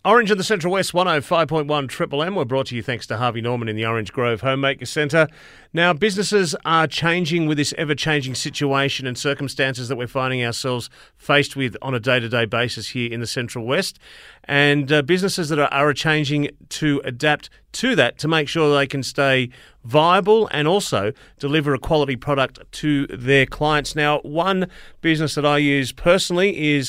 Orange in the Central West, 105.1 Triple M. We're brought to you thanks to Harvey Norman in the Orange Grove Homemaker Centre. Now, businesses are changing with this ever-changing situation and circumstances that we're finding ourselves faced with on a day-to-day basis here in the Central West. And businesses that are changing to adapt to that to make sure they can stay viable and also deliver a quality product to their clients. Now, one business that I use personally is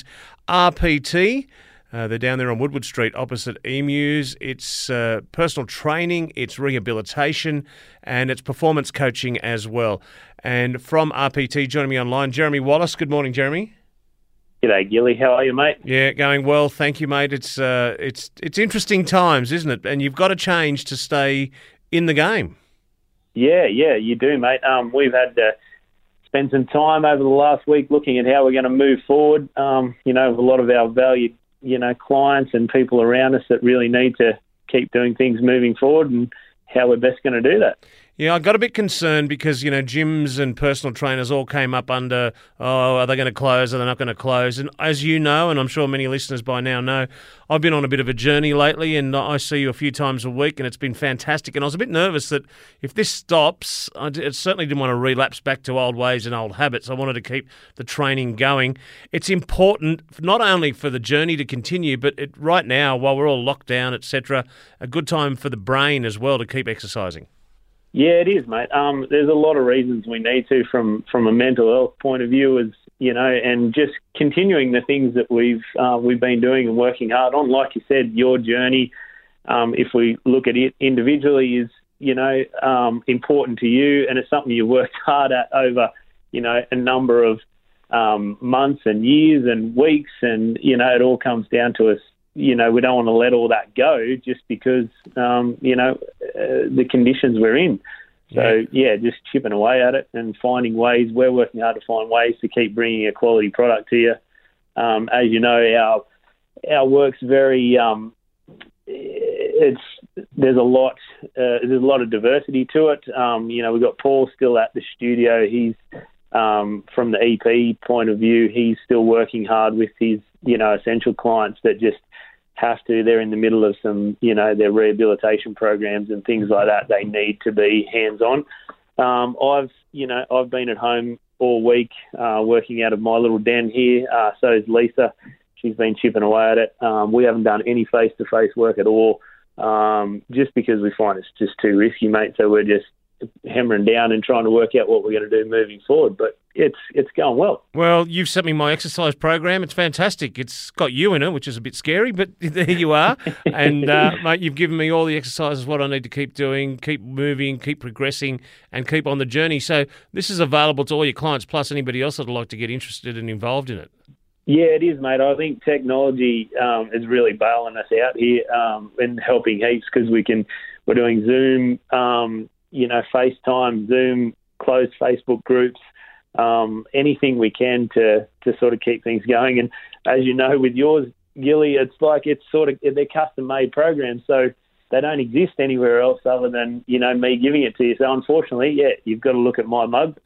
RPT. They're down there on Woodward Street opposite Emus. It's personal training, it's rehabilitation, and it's performance coaching as well. And from RPT, joining me online, Jeremy Wallace. Good morning, Jeremy. G'day, Gilly. How are you, mate? Yeah, going well. Thank you, mate. It's interesting times, isn't it? And you've got to change to stay in the game. Yeah, you do, mate. We've had to spend some time over the last week looking at how we're going to move forward. A lot of our valued clients and people around us that really need to keep doing things moving forward and how we're best going to do that. Yeah, I got a bit concerned because, gyms and personal trainers all came up under, are they going to close? Are they not going to close? And as you know, and I'm sure many listeners by now know, I've been on a bit of a journey lately and I see you a few times a week and it's been fantastic. And I was a bit nervous that if this stops, I certainly didn't want to relapse back to old ways and old habits. I wanted to keep the training going. It's important not only for the journey to continue, but right now, while we're all locked down, etc., a good time for the brain as well to keep exercising. Yeah, it is, mate. There's a lot of reasons we need to from a mental health point of view, and just continuing the things that we've been doing and working hard on. Like you said, your journey, if we look at it individually, is important to you, and it's something you worked hard at over a number of months and years and weeks, and it all comes down to us. We don't want to let all that go just because, the conditions we're in. So, just chipping away at it and finding ways. We're working hard to find ways to keep bringing a quality product to you. As you know, our work's very, there's a lot of diversity to it. We've got Paul still at the studio. He's, from the EP point of view, he's still working hard with his, essential clients that just they're in the middle of some, their rehabilitation programs and things like that. They need to be hands-on. I've been at home all week working out of my little den here. So is Lisa. She's been chipping away at it. We haven't done any face-to-face work at all just because we find it's just too risky, mate. So we're just hammering down and trying to work out what we're going to do moving forward. But it's going well. Well, you've sent me my exercise program. It's fantastic. It's got you in it, which is a bit scary, but there you are. And, mate, you've given me all the exercises, what I need to keep doing, keep moving, keep progressing, and keep on the journey. So this is available to all your clients, plus anybody else that would like to get interested and involved in it. Yeah, it is, mate. I think technology is really bailing us out here and helping heaps because we're doing Zoom, FaceTime, Zoom, closed Facebook groups, anything we can to sort of keep things going. And as you know, with yours, Gilly, they're custom-made programs, so they don't exist anywhere else other than, me giving it to you. So unfortunately, you've got to look at my mug.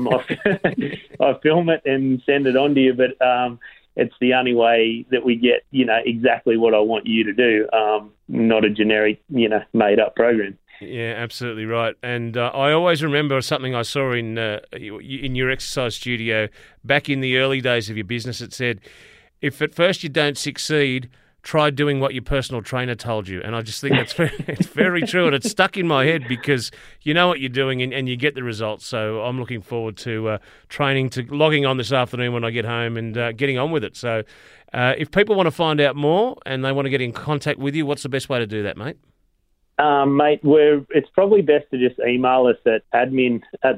I film it and send it on to you, but it's the only way that we get, exactly what I want you to do, not a generic, made-up program. Yeah, absolutely right. And I always remember something I saw in your exercise studio back in the early days of your business. It said, if at first you don't succeed, try doing what your personal trainer told you. And I just think it's very true. And it's stuck in my head because you know what you're doing and you get the results. So I'm looking forward to logging on this afternoon when I get home and getting on with it. So if people want to find out more and they want to get in contact with you, what's the best way to do that, mate? Mate, it's probably best to just email us at admin at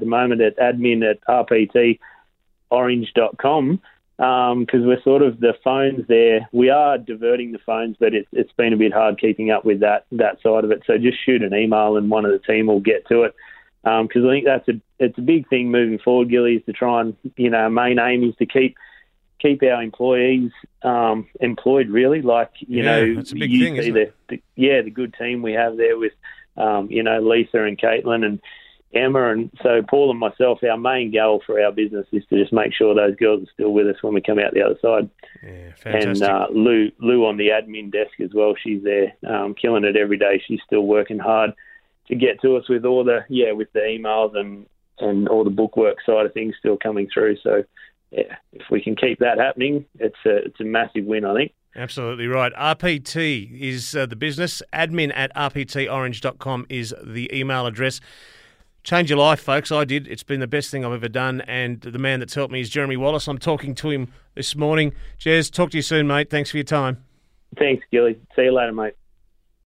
rptorange.com because we're sort of the phones there. We are diverting the phones, but it's been a bit hard keeping up with that side of it. So just shoot an email and one of the team will get to it because I think it's a big thing moving forward, Gilly, is to try and, our main aim is to keep our employees employed, really. That's a big thing, isn't it? The good team we have there with, Lisa and Caitlin and, Emma, and so Paul and myself, our main goal for our business is to just make sure those girls are still with us when we come out the other side. Yeah, fantastic. And Lou on the admin desk as well. She's there, killing it every day. She's still working hard to get to us with all with the emails and all the bookwork side of things still coming through. So, yeah, if we can keep that happening, it's a massive win, I think. Absolutely right. RPT is the business. admin@rptorange.com is the email address. Change your life, folks. I did. It's been the best thing I've ever done. And the man that's helped me is Jeremy Wallace. I'm talking to him this morning. Jez, talk to you soon, mate. Thanks for your time. Thanks, Gilly. See you later, mate.